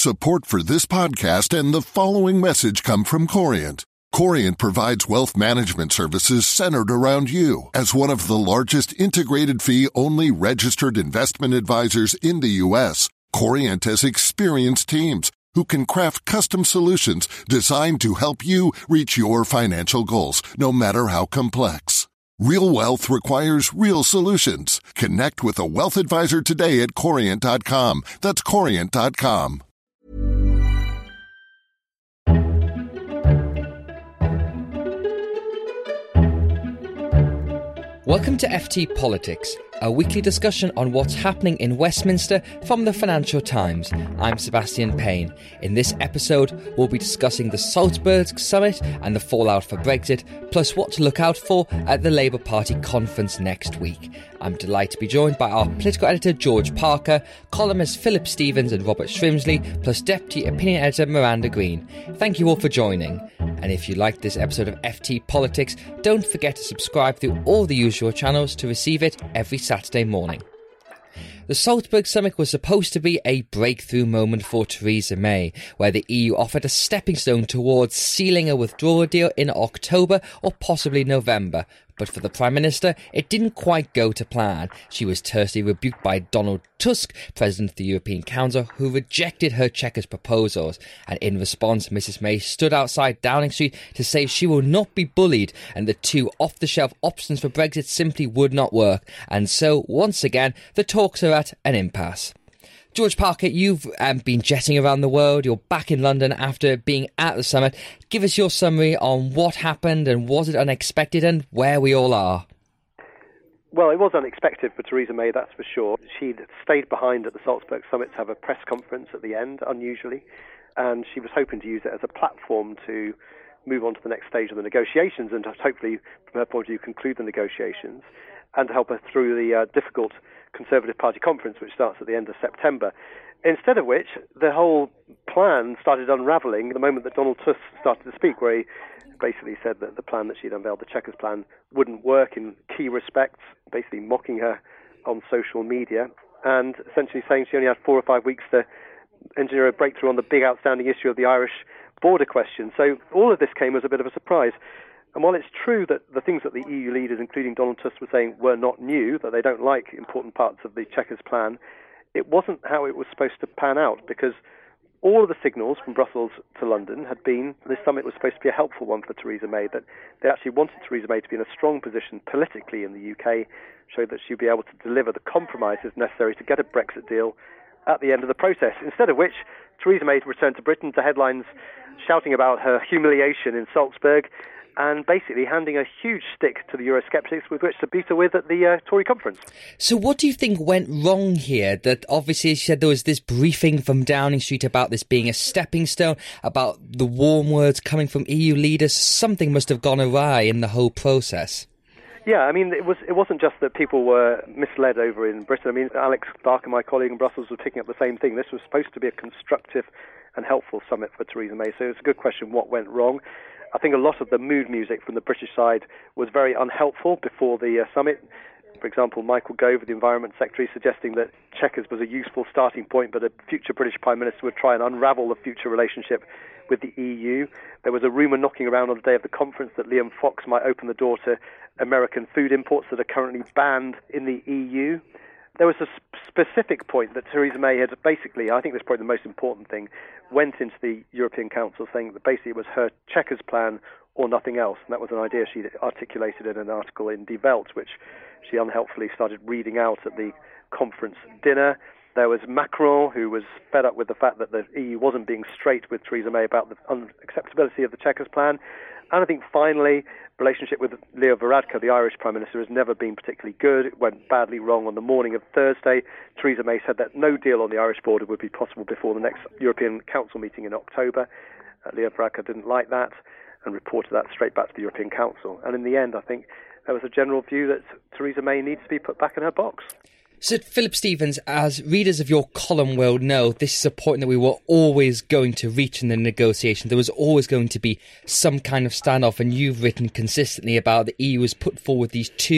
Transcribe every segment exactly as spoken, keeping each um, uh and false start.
Support for this podcast and the following message come from Corient. Corient provides wealth management services centered around you. As one of the largest integrated fee-only registered investment advisors in the U S, Corient has experienced teams who can craft custom solutions designed to help you reach your financial goals, no matter how complex. Real wealth requires real solutions. Connect with a wealth advisor today at corient dot com. That's corient dot com. Welcome to F T Politics, a weekly discussion on what's happening in Westminster from the Financial Times. I'm Sebastian Payne. In this episode, we'll be discussing the Salzburg summit and the fallout for Brexit, plus what to look out for at the Labour Party conference next week. I'm delighted to be joined by our political editor George Parker, columnists Philip Stevens and Robert Shrimsley, plus deputy opinion editor Miranda Green. Thank you all for joining. And if you liked this episode of F T Politics, don't forget to subscribe through all the usual channels to receive it every Saturday morning. The Salzburg summit was supposed to be a breakthrough moment for Theresa May, where the E U offered a stepping stone towards sealing a withdrawal deal in October or possibly November. But for the Prime Minister, it didn't quite go to plan. She was tersely rebuked by Donald Tusk, President of the European Council, who rejected her Chequers proposals. And in response, Missus May stood outside Downing Street to say she will not be bullied and the two off-the-shelf options for Brexit simply would not work. And so, once again, the talks are at an impasse. George Parker, you've um, been jetting around the world. You're back in London after being at the summit. Give us your summary on what happened and was it unexpected and where we all are. Well, it was unexpected for Theresa May, that's for sure. She'd stayed behind at the Salzburg summit to have a press conference at the end, unusually, and she was hoping to use it as a platform to move on to the next stage of the negotiations and hopefully, from her point of view, conclude the negotiations and to help her through the uh, difficult Conservative Party conference, which starts at the end of September. Instead of which, the whole plan started unravelling the moment that Donald Tusk started to speak, where he basically said that the plan that she'd unveiled, the Chequers plan, wouldn't work in key respects, basically mocking her on social media, and essentially saying she only had four or five weeks to engineer a breakthrough on the big outstanding issue of the Irish border question. So all of this came as a bit of a surprise. And while it's true that the things that the E U leaders, including Donald Tusk, were saying were not new, that they don't like important parts of the Chequers plan, it wasn't how it was supposed to pan out, because all of the signals from Brussels to London had been this summit was supposed to be a helpful one for Theresa May, that they actually wanted Theresa May to be in a strong position politically in the U K, so that she'd be able to deliver the compromises necessary to get a Brexit deal at the end of the process. Instead of which, Theresa May returned to Britain to headlines shouting about her humiliation in Salzburg, and basically handing a huge stick to the Eurosceptics with which to beat her with at the uh, Tory conference. So what do you think went wrong here? That obviously she said there was this briefing from Downing Street about this being a stepping stone, about the warm words coming from E U leaders. Something must have gone awry in the whole process. Yeah, I mean, it was it wasn't just that people were misled over in Britain. I mean, Alex Barker, my colleague in Brussels, was picking up the same thing. This was supposed to be a constructive and helpful summit for Theresa May. So it's a good question what went wrong. I think a lot of the mood music from the British side was very unhelpful before the uh, summit. For example, Michael Gove, the Environment Secretary, suggesting that Chequers was a useful starting point, but a future British Prime Minister would try and unravel the future relationship with the E U. There was a rumour knocking around on the day of the conference that Liam Fox might open the door to American food imports that are currently banned in the E U. There was a sp- specific point that Theresa May had basically, I think this is probably the most important thing, went into the European Council saying that basically it was her Chequers plan or nothing else. And that was an idea she articulated in an article in Die Welt, which she unhelpfully started reading out at the conference dinner. There was Macron, who was fed up with the fact that the E U wasn't being straight with Theresa May about the unacceptability of the Chequers plan. And I think finally, relationship with Leo Varadkar, the Irish Prime Minister, has never been particularly good. It went badly wrong on the morning of Thursday. Theresa May said that no deal on the Irish border would be possible before the next European Council meeting in October. Uh, Leo Varadkar didn't like that and reported that straight back to the European Council. And in the end, I think there was a general view that Theresa May needs to be put back in her box. So, Philip Stevens, as readers of your column will know, this is a point that we were always going to reach in the negotiation. There was always going to be some kind of standoff, and you've written consistently about the E U has put forward these two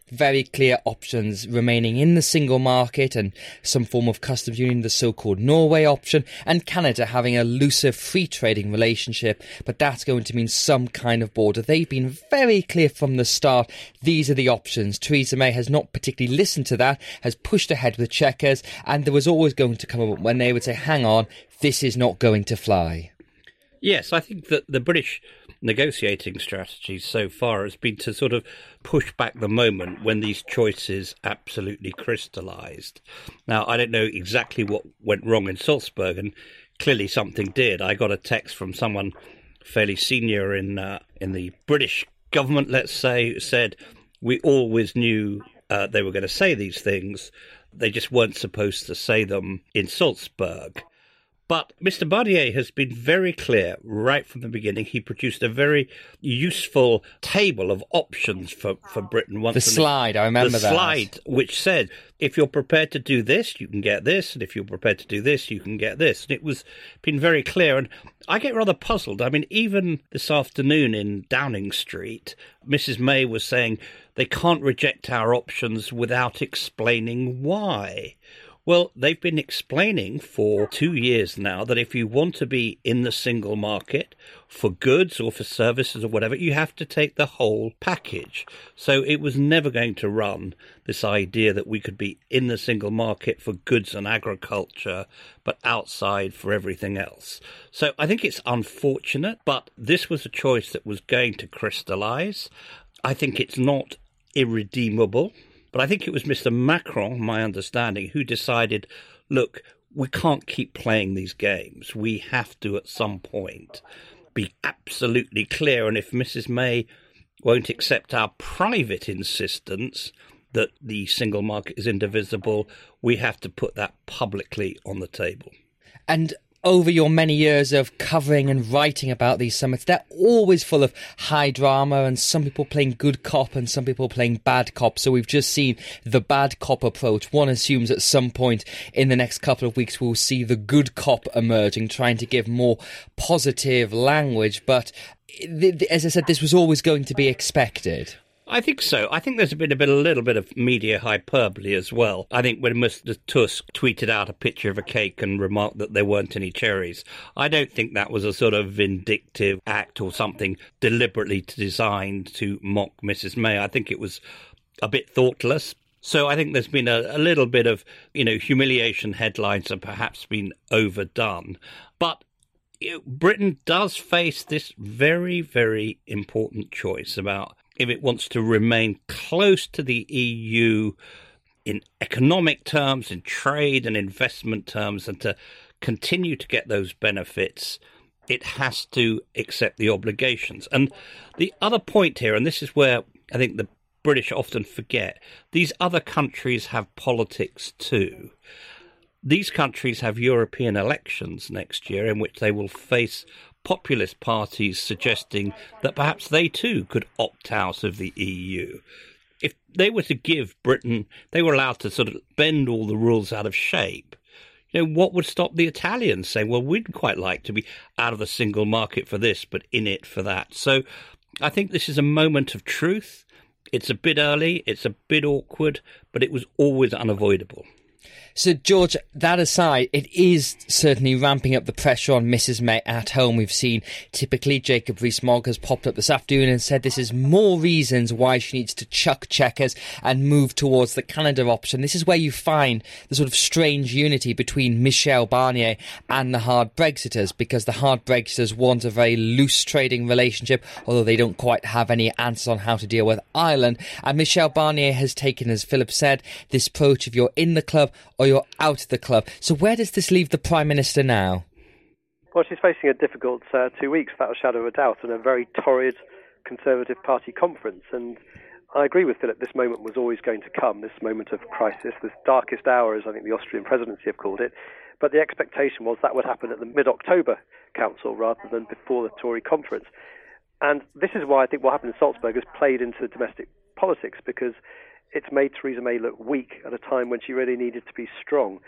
very clear options remaining in the single market and some form of customs union, the so-called Norway option, and Canada having a looser free trading relationship, but that's going to mean some kind of border. They've been very clear from the start. These are the options. Theresa May has not particularly listened to that, has pushed ahead with Chequers, and there was always going to come a moment when they would say, hang on, this is not going to fly. Yes, I think that the British negotiating strategy so far has been to sort of push back the moment when these choices absolutely crystallised. Now, I don't know exactly what went wrong in Salzburg, and clearly something did. I got a text from someone fairly senior in uh, in the British government, let's say, who said, we always knew uh, they were going to say these things. They just weren't supposed to say them in Salzburg. But Mister Barnier has been very clear right from the beginning. He produced a very useful table of options for, for Britain. Once the slide, I remember the that. The slide, which said, if you're prepared to do this, you can get this, and if you're prepared to do this, you can get this. And it was been very clear. And I get rather puzzled. I mean, even this afternoon in Downing Street, Missus May was saying they can't reject our options without explaining why. Well, they've been explaining for two years now that if you want to be in the single market for goods or for services or whatever, you have to take the whole package. So it was never going to run, this idea that we could be in the single market for goods and agriculture, but outside for everything else. So I think it's unfortunate, but this was a choice that was going to crystallise. I think it's not irredeemable. But I think it was Mister Macron, my understanding, who decided, look, we can't keep playing these games. We have to, at some point, be absolutely clear. And if Missus May won't accept our private insistence that the single market is indivisible, we have to put that publicly on the table. And over your many years of covering and writing about these summits, they're always full of high drama and some people playing good cop and some people playing bad cop. So we've just seen the bad cop approach. One assumes at some point in the next couple of weeks we'll see the good cop emerging, trying to give more positive language. But as I said, this was always going to be expected. I think so. I think there's been a bit, a little bit of media hyperbole as well. I think when Mister Tusk tweeted out a picture of a cake and remarked that there weren't any cherries, I don't think that was a sort of vindictive act or something deliberately designed to mock Missus May. I think it was a bit thoughtless. So I think there's been a, a little bit of, you know, humiliation headlines have perhaps been overdone. But you know, Britain does face this very, very important choice about if it wants to remain close to the E U in economic terms, in trade and investment terms, and to continue to get those benefits, it has to accept the obligations. And the other point here, and this is where I think the British often forget, these other countries have politics too. These countries have European elections next year in which they will face populist parties suggesting that perhaps they too could opt out of the E U. If they were to give Britain, they were allowed to sort of bend all the rules out of shape, you know, what would stop the Italians saying, well, we'd quite like to be out of the single market for this, but in it for that? So I think this is a moment of truth. It's a bit early, it's a bit awkward, but it was always unavoidable. So, George, that aside, it is certainly ramping up the pressure on Missus May at home. We've seen typically Jacob Rees-Mogg has popped up this afternoon and said this is more reasons why she needs to chuck Chequers and move towards the Canada option. This is where you find the sort of strange unity between Michel Barnier and the hard Brexiters, because the hard Brexiters want a very loose trading relationship, although they don't quite have any answers on how to deal with Ireland. And Michel Barnier has taken, as Philip said, this approach of you're in the club or you're out of the club. So where does this leave the Prime Minister now? Well, she's facing a difficult uh, two weeks, without a shadow of a doubt, and a very torrid Conservative Party conference. And I agree with Philip, this moment was always going to come, this moment of crisis, this darkest hour, as I think the Austrian presidency have called it. But the expectation was that would happen at the mid-October council rather than before the Tory conference. And this is why I think what happened in Salzburg has played into domestic politics, because it's made Theresa May look weak at a time when she really needed to be strong.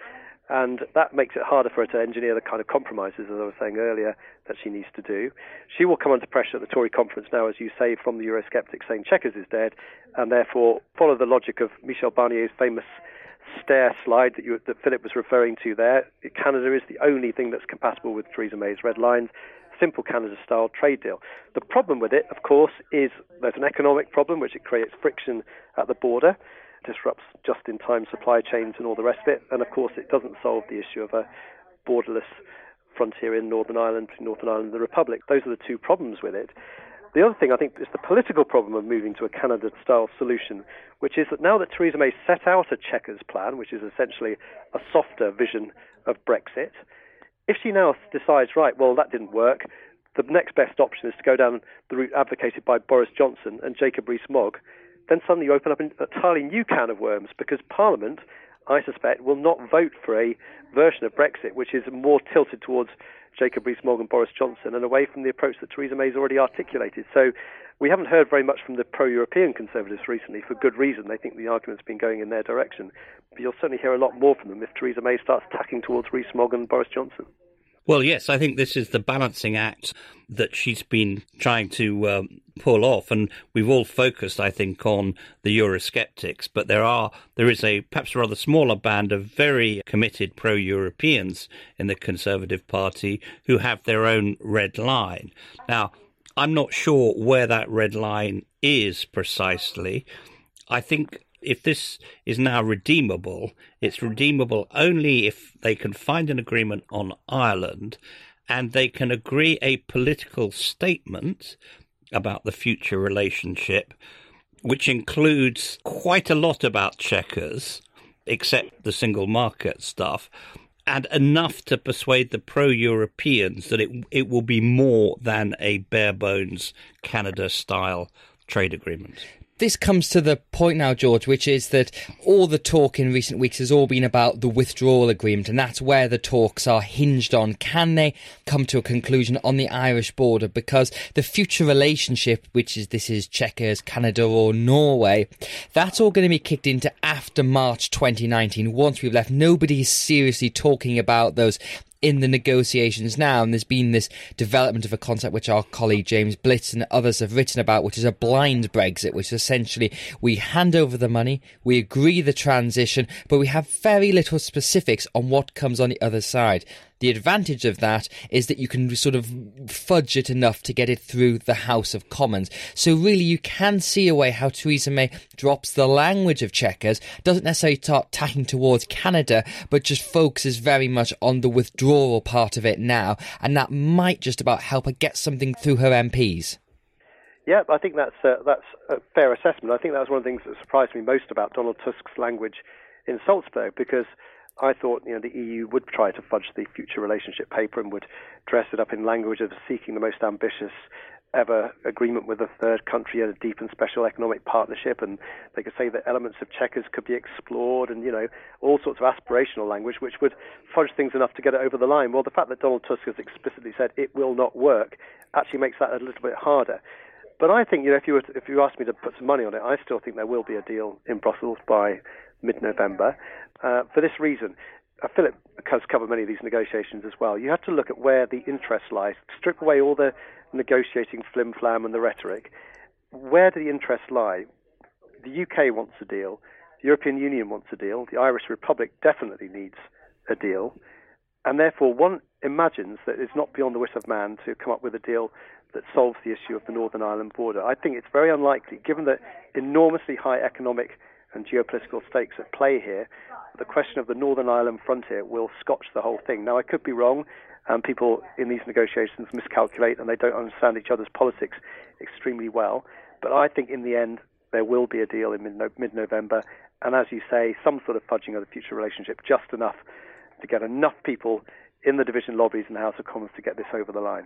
And that makes it harder for her to engineer the kind of compromises, as I was saying earlier, that she needs to do. She will come under pressure at the Tory conference now, as you say, from the Eurosceptics saying Chequers is dead, and therefore follow the logic of Michel Barnier's famous stair slide that, you, that Philip was referring to there. Canada is the only thing that's compatible with Theresa May's red lines. Simple Canada-style trade deal. The problem with it, of course, is there's an economic problem, which it creates friction at the border, disrupts just-in-time supply chains and all the rest of it, and of course it doesn't solve the issue of a borderless frontier in Northern Ireland, Northern Ireland and the Republic. Those are the two problems with it. The other thing, I think, is the political problem of moving to a Canada-style solution, which is that now that Theresa May set out a Chequers plan, which is essentially a softer vision of Brexit, if she now decides, right, well, that didn't work, the next best option is to go down the route advocated by Boris Johnson and Jacob Rees-Mogg, then suddenly you open up an entirely new can of worms, because Parliament, I suspect, will not vote for a version of Brexit which is more tilted towards Jacob Rees-Mogg and Boris Johnson and away from the approach that Theresa May has already articulated. So we haven't heard very much from the pro-European Conservatives recently, for good reason. They think the argument's been going in their direction. But you'll certainly hear a lot more from them if Theresa May starts tacking towards Rees-Mogg and Boris Johnson. Well, yes, I think this is the balancing act that she's been trying to um, pull off, and we've all focused, I think, on the Eurosceptics, but there are there is a perhaps a rather smaller band of very committed pro-Europeans in the Conservative Party who have their own red line. Now, I'm not sure where that red line is precisely. I think if this is now redeemable, it's redeemable only if they can find an agreement on Ireland and they can agree a political statement about the future relationship, which includes quite a lot about Chequers, except the single market stuff, and enough to persuade the pro-Europeans that it it will be more than a bare-bones Canada-style trade agreement. This comes to the point now, George, which is that all the talk in recent weeks has all been about the withdrawal agreement, and that's where the talks are hinged on. Can they come to a conclusion on the Irish border? Because the future relationship, which is this is Chequers, Canada or Norway, that's all going to be kicked into after March twenty nineteen. Once we've left, nobody is seriously talking about those in the negotiations now, and there's been this development of a concept which our colleague James Blitz and others have written about, which is a blind Brexit, which essentially we hand over the money, we agree the transition, but we have very little specifics on what comes on the other side. The advantage of that is that you can sort of fudge it enough to get it through the House of Commons. So really you can see a way how Theresa May drops the language of Chequers, doesn't necessarily start tacking towards Canada, but just focuses very much on the withdrawal part of it now, and that might just about help her get something through her M Ps. Yeah, I think that's a, that's a fair assessment. I think that was one of the things that surprised me most about Donald Tusk's language in Salzburg, because I thought, you know, the E U would try to fudge the future relationship paper and would dress it up in language of seeking the most ambitious ever agreement with a third country, a deep and special economic partnership, and they could say that elements of Chequers could be explored, and, you know, all sorts of aspirational language which would fudge things enough to get it over the line. Well, the fact that Donald Tusk has explicitly said it will not work actually makes that a little bit harder. But I think, you know, if you were to, if you asked me to put some money on it, I still think there will be a deal in Brussels by mid-November. Uh, for this reason, uh, Philip has covered many of these negotiations as well. You have to look at where the interest lies. Strip away all the negotiating flim-flam and the rhetoric. Where do the interests lie? The U K wants a deal. The European Union wants a deal. The Irish Republic definitely needs a deal. And therefore, one imagines that it's not beyond the wit of man to come up with a deal that solves the issue of the Northern Ireland border. I think it's very unlikely, given the enormously high economic and geopolitical stakes at play here. The question of the Northern Ireland frontier will scotch the whole thing. Now, I could be wrong, and people in these negotiations miscalculate and they don't understand each other's politics extremely well. But I think in the end, there will be a deal in mid-November. And as you say, some sort of fudging of the future relationship, just enough to get enough people in the division lobbies in the House of Commons to get this over the line.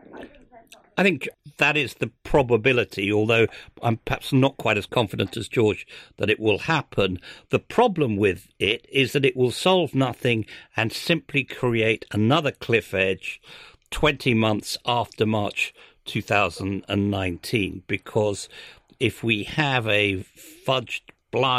I think that is the probability, although I'm perhaps not quite as confident as George that it will happen. The problem with it is that it will solve nothing and simply create another cliff edge twenty months after March two thousand nineteen, because if we have a fudged blind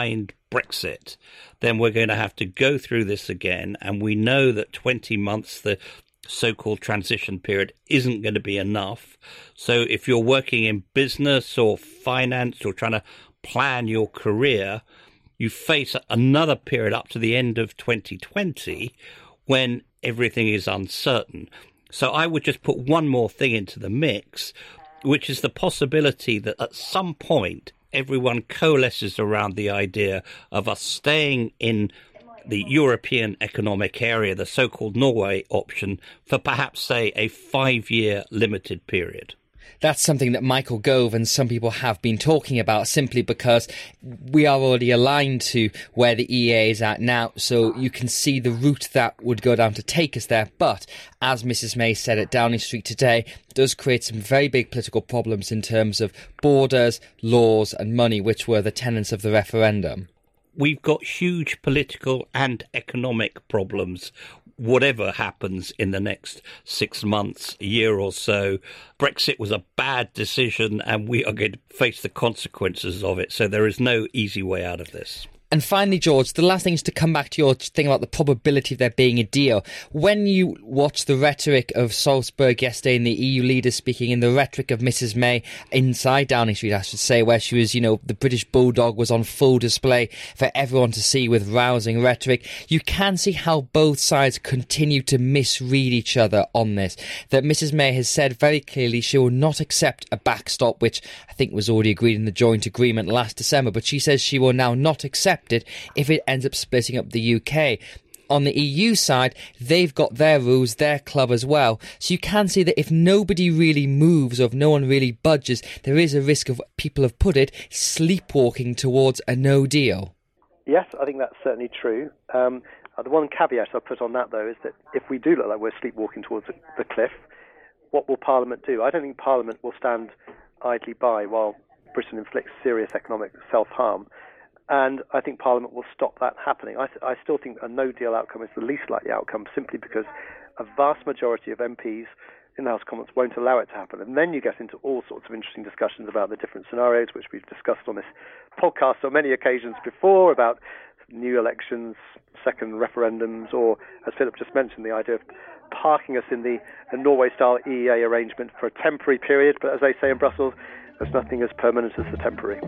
Brexit, then we're going to have to go through this again. And we know that twenty months, the so-called transition period, isn't going to be enough. So if you're working in business or finance or trying to plan your career, you face another period up to the end of twenty twenty when everything is uncertain. So I would just put one more thing into the mix, which is the possibility that at some point everyone coalesces around the idea of us staying in the European Economic Area, the so-called Norway option, for perhaps, say, a five-year limited period. That's something that Michael Gove and some people have been talking about, simply because we are already aligned to where the E E A is at now, so you can see the route that would go down to take us there. But as Missus May said at Downing Street today, it does create some very big political problems in terms of borders, laws and money, which were the tenets of the referendum. We've got huge political and economic problems, whatever happens in the next six months, a year or so. Brexit was a bad decision and we are going to face the consequences of it. So there is no easy way out of this. And finally, George, the last thing is to come back to your thing about the probability of there being a deal. When you watch the rhetoric of Salzburg yesterday and the E U leaders speaking, in the rhetoric of Missus May inside Downing Street, I should say, where she was, you know, the British bulldog was on full display for everyone to see with rousing rhetoric, you can see how both sides continue to misread each other on this. That Missus May has said very clearly she will not accept a backstop, which I think was already agreed in the joint agreement last December, but she says she will now not accept it if it ends up splitting up the U K. On the E U side, they've got their rules, their club as well. So you can see that if nobody really moves or if no one really budges, there is a risk of, people have put it, sleepwalking towards a no deal. Yes, I think that's certainly true. Um, the one caveat I'll put on that, though, is that if we do look like we're sleepwalking towards the cliff, what will Parliament do? I don't think Parliament will stand idly by while Britain inflicts serious economic self-harm. And I think Parliament will stop that happening. I, th- I still think a no-deal outcome is the least likely outcome, simply because a vast majority of M Ps in the House of Commons won't allow it to happen. And then you get into all sorts of interesting discussions about the different scenarios, which we've discussed on this podcast on many occasions before, about new elections, second referendums, or, as Philip just mentioned, the idea of parking us in the, the Norway-style E E A arrangement for a temporary period. But as they say in Brussels, there's nothing as permanent as the temporary.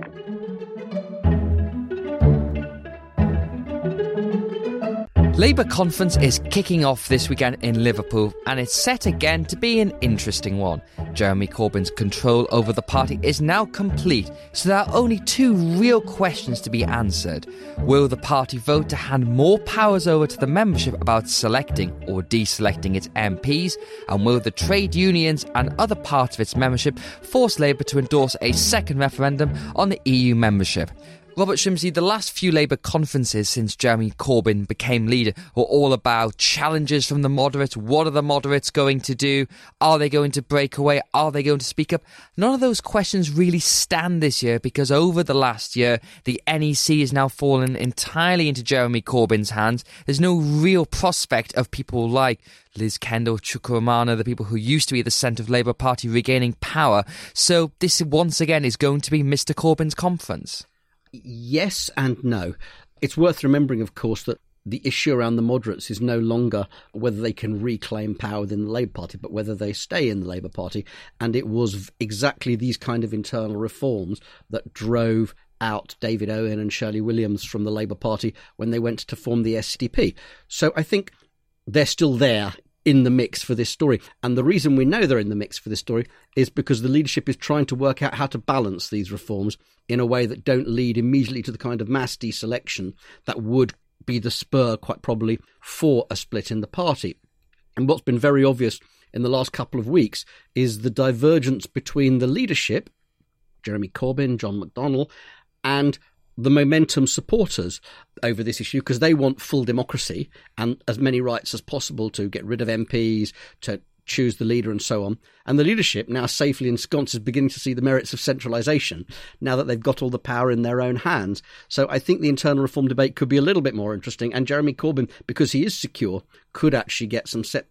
Labour conference is kicking off this weekend in Liverpool, and it's set again to be an interesting one. Jeremy Corbyn's control over the party is now complete, so there are only two real questions to be answered. Will the party vote to hand more powers over to the membership about selecting or deselecting its M Ps? And will the trade unions and other parts of its membership force Labour to endorse a second referendum on the E U membership? Robert Shrimsley, the last few Labour conferences since Jeremy Corbyn became leader were all about challenges from the moderates. What are the moderates going to do? Are they going to break away? Are they going to speak up? None of those questions really stand this year, because over the last year, the N E C has now fallen entirely into Jeremy Corbyn's hands. There's no real prospect of people like Liz Kendall, Chuka Umaga, the people who used to be the centre of Labour Party, regaining power. So this once again is going to be Mister Corbyn's conference. Yes and no. It's worth remembering, of course, that the issue around the moderates is no longer whether they can reclaim power within the Labour Party, but whether they stay in the Labour Party. And it was exactly these kind of internal reforms that drove out David Owen and Shirley Williams from the Labour Party when they went to form the S D P. So I think they're still there in the mix for this story. And the reason we know they're in the mix for this story is because the leadership is trying to work out how to balance these reforms in a way that don't lead immediately to the kind of mass deselection that would be the spur, quite probably, for a split in the party. And what's been very obvious in the last couple of weeks is the divergence between the leadership, Jeremy Corbyn, John McDonnell, and the Momentum supporters over this issue, because they want full democracy and as many rights as possible to get rid of M Ps, to choose the leader and so on. And the leadership, now safely ensconced, is beginning to see the merits of centralisation now that they've got all the power in their own hands. So I think the internal reform debate could be a little bit more interesting, and Jeremy Corbyn, because he is secure, could actually get some setbacks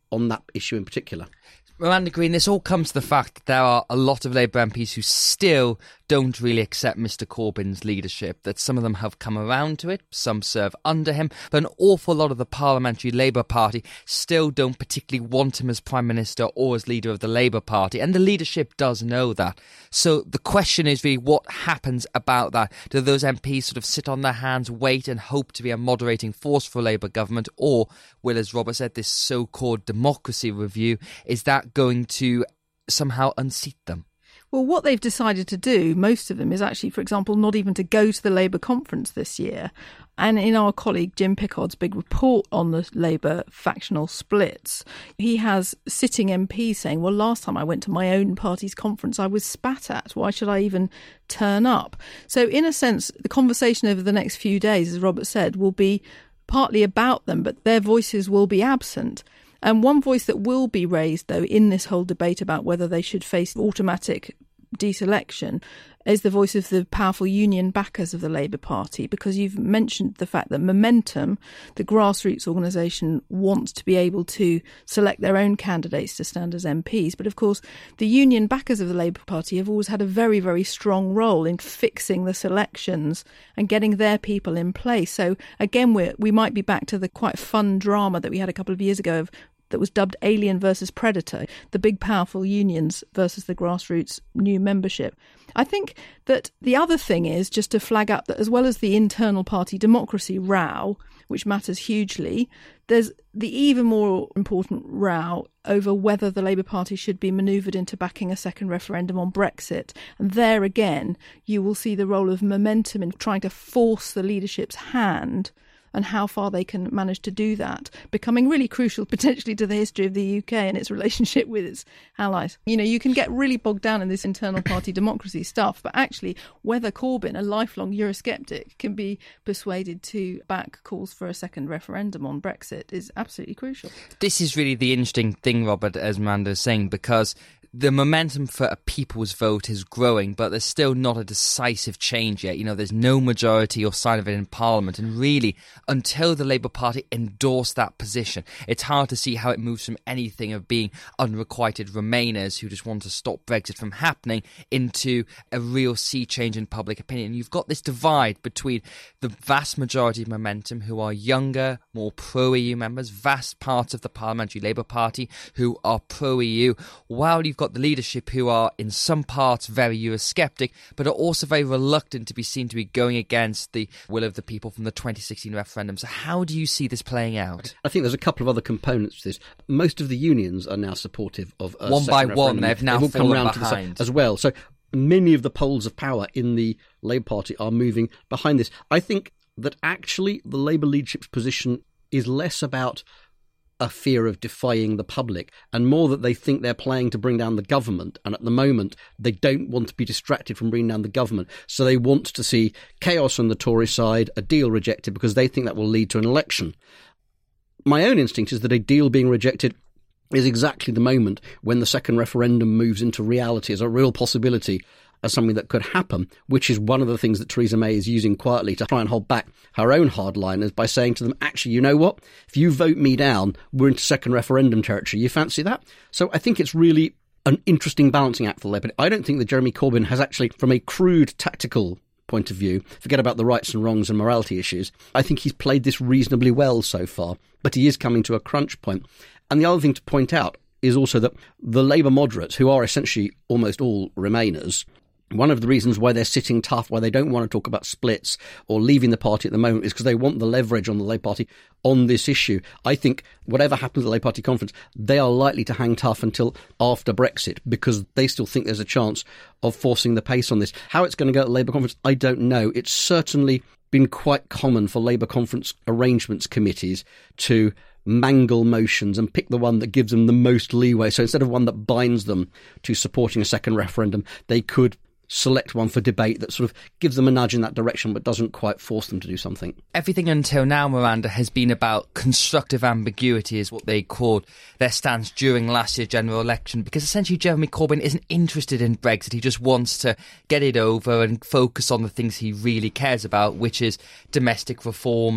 on that issue in particular. Miranda Green, this all comes to the fact that there are a lot of Labour M Ps who still don't really accept Mr Corbyn's leadership, that some of them have come around to it, some serve under him, but an awful lot of the Parliamentary Labour Party still don't particularly want him as Prime Minister or as leader of the Labour Party, and the leadership does know that. So the question is really, what happens about that? Do those M Ps sort of sit on their hands, wait and hope to be a moderating force for a Labour government, or will, as Robert said, this so-called democracy review, is that going to somehow unseat them? Well, what they've decided to do, most of them, is actually, for example, not even to go to the Labour conference this year. And in our colleague Jim Pickard's big report on the Labour factional splits, he has sitting M Ps saying, well, last time I went to my own party's conference, I was spat at. Why should I even turn up? So in a sense, the conversation over the next few days, as Robert said, will be partly about them, but their voices will be absent. And one voice that will be raised, though, in this whole debate about whether they should face automatic deselection is the voice of the powerful union backers of the Labour Party, because you've mentioned the fact that Momentum, the grassroots organisation, wants to be able to select their own candidates to stand as M Ps. But of course, the union backers of the Labour Party have always had a very, very strong role in fixing the selections and getting their people in place. So again, we we might be back to the quite fun drama that we had a couple of years ago of that was dubbed Alien versus Predator, the big powerful unions versus the grassroots new membership. I think that the other thing is just to flag up that as well as the internal party democracy row, which matters hugely, there's the even more important row over whether the Labour Party should be manoeuvred into backing a second referendum on Brexit. And there again, you will see the role of Momentum in trying to force the leadership's hand and how far they can manage to do that, becoming really crucial potentially to the history of the U K and its relationship with its allies. You know, you can get really bogged down in this internal party democracy stuff, but actually whether Corbyn, a lifelong Eurosceptic, can be persuaded to back calls for a second referendum on Brexit is absolutely crucial. This is really the interesting thing, Robert, as Miranda is saying, because the momentum for a people's vote is growing, but there's still not a decisive change yet. You know, there's no majority or sign of it in Parliament. And really, until the Labour Party endorse that position, it's hard to see how it moves from anything of being unrequited Remainers who just want to stop Brexit from happening into a real sea change in public opinion. You've got this divide between the vast majority of Momentum, who are younger, more pro-E U members, vast parts of the Parliamentary Labour Party who are pro-E U, while you've got the leadership who are in some parts very Eurosceptic, but are also very reluctant to be seen to be going against the will of the people from the twenty sixteen referendum. So how do you see this playing out? I think there's a couple of other components to this. Most of the unions are now supportive of a one by one. Referendum. They've now they've all come fallen round behind to the, as well. So many of the poles of power in the Labour Party are moving behind this. I think that actually the Labour leadership's position is less about a fear of defying the public and more that they think they're playing to bring down the government, and at the moment they don't want to be distracted from bringing down the government, so they want to see chaos on the Tory side, a deal rejected, because they think that will lead to an election. My own instinct is that a deal being rejected is exactly the moment when the second referendum moves into reality as a real possibility, as something that could happen, which is one of the things that Theresa May is using quietly to try and hold back her own hardliners by saying to them, actually, you know what? If you vote me down, we're into second referendum territory. You fancy that? So I think it's really an interesting balancing act for Labour. I don't think that Jeremy Corbyn has actually, from a crude tactical point of view, forget about the rights and wrongs and morality issues, I think he's played this reasonably well so far, but he is coming to a crunch point. And the other thing to point out is also that the Labour moderates, who are essentially almost all Remainers, one of the reasons why they're sitting tough, why they don't want to talk about splits or leaving the party at the moment, is because they want the leverage on the Labour Party on this issue. I think whatever happens at the Labour Party conference, they are likely to hang tough until after Brexit, because they still think there's a chance of forcing the pace on this. How it's going to go at the Labour conference, I don't know. It's certainly been quite common for Labour conference arrangements committees to mangle motions and pick the one that gives them the most leeway. So instead of one that binds them to supporting a second referendum, they could select one for debate that sort of gives them a nudge in that direction but doesn't quite force them to do something. Everything until now, Miranda, has been about constructive ambiguity, is what they called their stance during last year's general election, because essentially Jeremy Corbyn isn't interested in Brexit. He just wants to get it over and focus on the things he really cares about, which is domestic reform and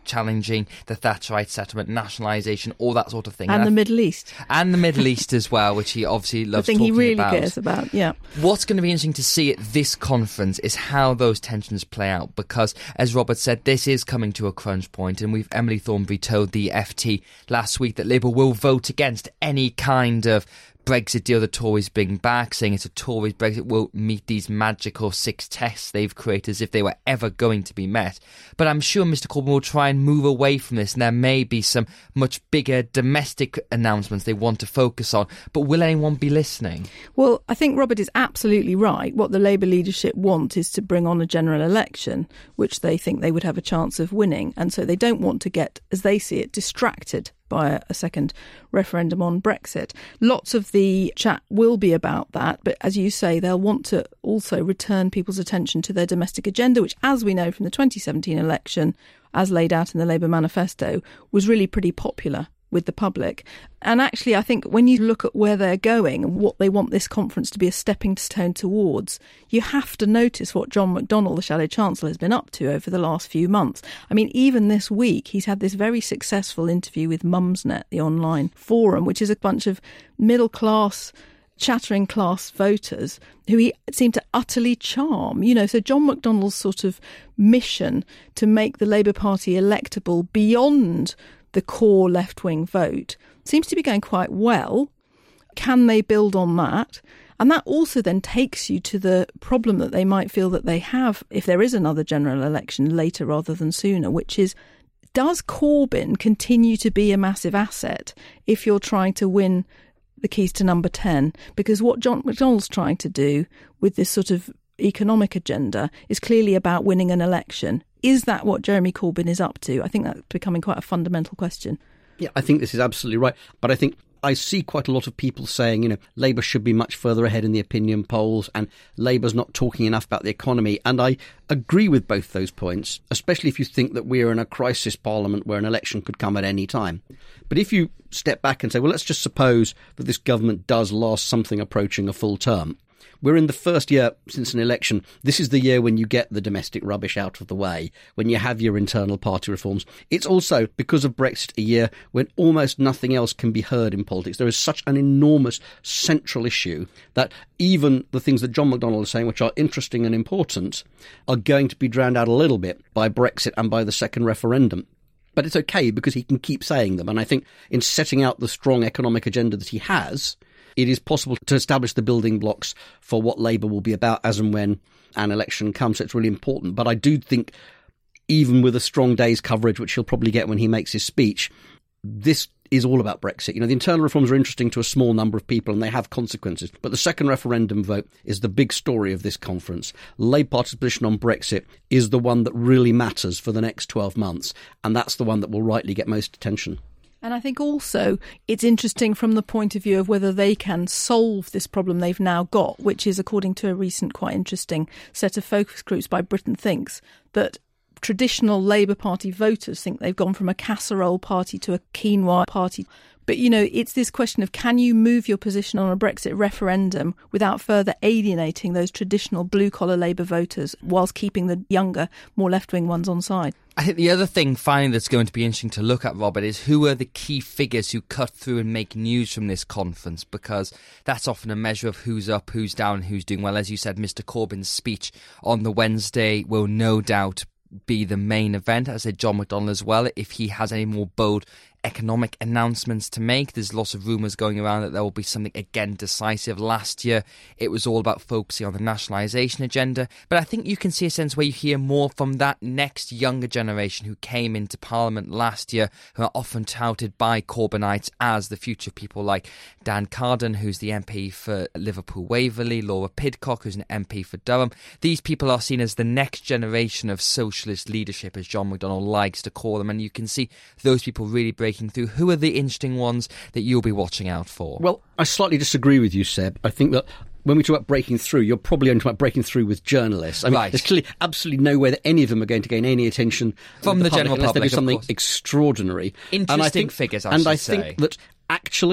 challenging the Thatcherite settlement, nationalisation, all that sort of thing. And, and the th- Middle East. And the Middle East as well, which he obviously loves talking talking about. The thing he really about. cares about, yeah. What's going to be interesting to see at this conference is how those tensions play out, because, as Robert said, this is coming to a crunch point, and we've Emily Thornberry told the F T last week that Labour will vote against any kind of Brexit deal the Tories bring back, saying it's a Tories Brexit won't meet these magical six tests they've created as if they were ever going to be met. But I'm sure Mr Corbyn will try and move away from this, and there may be some much bigger domestic announcements they want to focus on. But will anyone be listening? Well, I think Robert is absolutely right. What the Labour leadership want is to bring on a general election, which they think they would have a chance of winning. And so they don't want to get, as they see it, distracted by a second referendum on Brexit. Lots of the chat will be about that, but as you say, they'll want to also return people's attention to their domestic agenda, which, as we know from the twenty seventeen election, as laid out in the Labour manifesto, was really pretty popular with the public. And actually, I think when you look at where they're going and what they want this conference to be a stepping stone towards, you have to notice what John McDonnell, the Shadow Chancellor, has been up to over the last few months. I mean, even this week, he's had this very successful interview with Mumsnet, the online forum, which is a bunch of middle-class, chattering class voters who he seemed to utterly charm. You know, so John McDonnell's sort of mission to make the Labour Party electable beyond the core left-wing vote seems to be going quite well. Can they build on that? And that also then takes you to the problem that they might feel that they have if there is another general election later rather than sooner, which is, does Corbyn continue to be a massive asset if you're trying to win the keys to number ten? Because what John McDonnell's trying to do with this sort of economic agenda is clearly about winning an election. Is that what Jeremy Corbyn is up to? I think that's becoming quite a fundamental question. Yeah, I think this is absolutely right. But I think I see quite a lot of people saying, you know, Labour should be much further ahead in the opinion polls and Labour's not talking enough about the economy. And I agree with both those points, especially if you think that we're in a crisis parliament where an election could come at any time. But if you step back and say, well, let's just suppose that this government does last something approaching a full term. We're in the first year since an election. This is the year when you get the domestic rubbish out of the way, when you have your internal party reforms. It's also, because of Brexit, a year when almost nothing else can be heard in politics. There is such an enormous central issue that even the things that John McDonnell is saying, which are interesting and important, are going to be drowned out a little bit by Brexit and by the second referendum. But it's okay because he can keep saying them. And I think in setting out the strong economic agenda that he has, it is possible to establish the building blocks for what Labour will be about as and when an election comes. So it's really important. But I do think, even with a strong day's coverage, which he'll probably get when he makes his speech, this is all about Brexit. You know, the internal reforms are interesting to a small number of people and they have consequences. But the second referendum vote is the big story of this conference. Labour Party's position on Brexit is the one that really matters for the next twelve months. And that's the one that will rightly get most attention. And I think also it's interesting from the point of view of whether they can solve this problem they've now got, which is, according to a recent quite interesting set of focus groups by Britain Thinks, that traditional Labour Party voters think they've gone from a casserole party to a quinoa party. But, you know, it's this question of, can you move your position on a Brexit referendum without further alienating those traditional blue-collar Labour voters whilst keeping the younger, more left-wing ones on side? I think the other thing, finally, that's going to be interesting to look at, Robert, is who are the key figures who cut through and make news from this conference, because that's often a measure of who's up, who's down, who's doing well. As you said, Mr Corbyn's speech on the Wednesday will no doubt be the main event. As I said, John McDonnell as well, if he has any more bold economic announcements to make. There's lots of rumours going around that there will be something again decisive. Last year it was all about focusing on the nationalisation agenda, but I think you can see a sense where you hear more from that next younger generation who came into Parliament last year, who are often touted by Corbynites as the future. People like Dan Carden, who's the M P for Liverpool Waverley, Laura Pidcock, who's an M P for Durham. These people are seen as the next generation of socialist leadership, as John McDonnell likes to call them, and you can see those people really breaking through. Who are the interesting ones that you'll be watching out for? Well, I slightly disagree with you, Seb. I think that when we talk about breaking through, you're probably only talking about breaking through with journalists. I mean, right. There's clearly absolutely no way that any of them are going to gain any attention from the, the general public unless public. They do something extraordinary. Interesting and I think, figures, I And should I say. think that actually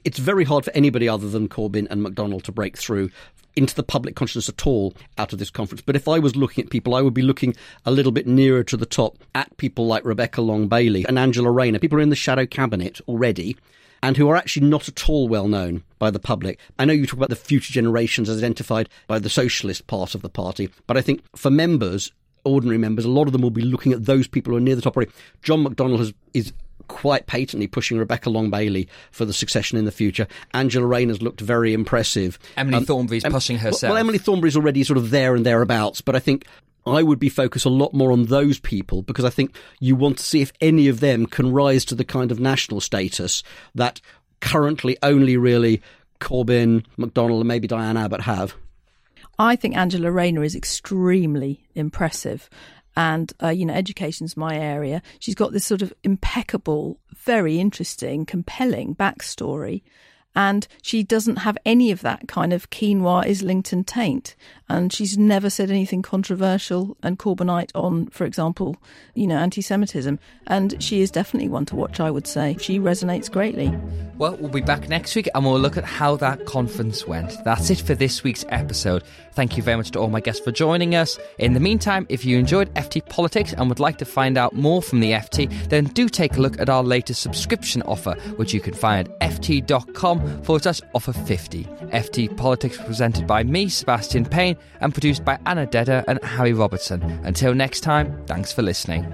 it's very hard for anybody other than Corbyn and McDonnell to break through into the public consciousness at all out of this conference. But if I was looking at people, I would be looking a little bit nearer to the top at people like Rebecca Long-Bailey and Angela Rayner, people who are in the shadow cabinet already and who are actually not at all well known by the public. I know you talk about the future generations as identified by the socialist part of the party, but I think for members, ordinary members, a lot of them will be looking at those people who are near the top already. John McDonnell has, is quite patently pushing Rebecca Long-Bailey for the succession in the future. Angela Rayner's looked very impressive. Emily um, Thornberry's um, pushing herself. Well, Emily Thornberry's already sort of there and thereabouts, but I think I would be focused a lot more on those people because I think you want to see if any of them can rise to the kind of national status that currently only really Corbyn, McDonnell and maybe Diane Abbott have. I think Angela Rayner is extremely impressive. And, uh, you know, education's my area. She's got this sort of impeccable, very interesting, compelling backstory. And she doesn't have any of that kind of quinoa Islington taint. And she's never said anything controversial and Corbynite on, for example, you know, anti-Semitism. And she is definitely one to watch, I would say. She resonates greatly. Well, we'll be back next week and we'll look at how that conference went. That's it for this week's episode. Thank you very much to all my guests for joining us. In the meantime, if you enjoyed F T Politics and would like to find out more from the F T, then do take a look at our latest subscription offer, which you can find at ft.com forward slash offer 50. F T Politics presented by me, Sebastian Payne, and produced by Anna Dedder and Harry Robertson. Until next time, thanks for listening.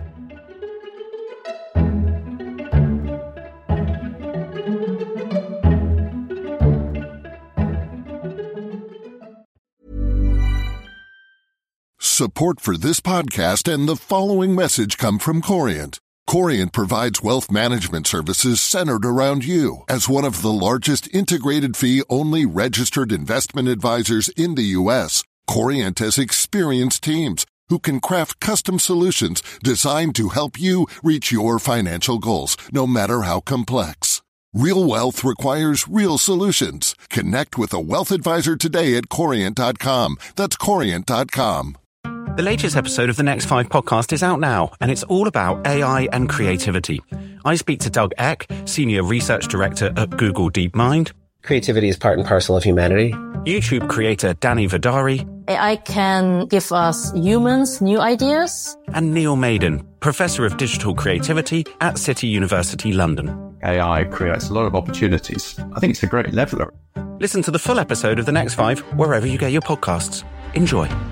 Support for this podcast and the following message come from Corient. Corient provides wealth management services centered around you. As one of the largest integrated fee-only registered investment advisors in the U S, Corient has experienced teams who can craft custom solutions designed to help you reach your financial goals, no matter how complex. Real wealth requires real solutions. Connect with a wealth advisor today at corient dot com. That's corient dot com. The latest episode of the Next Five podcast is out now, and it's all about A I and creativity. I speak to Doug Eck, Senior Research Director at Google DeepMind. Creativity is part and parcel of humanity. YouTube creator Danny Vidari. A I can give us humans new ideas. And Neil Maiden, Professor of Digital Creativity at City University London. A I creates a lot of opportunities. I think it's a great leveler. Listen to the full episode of The Next Five wherever you get your podcasts. Enjoy.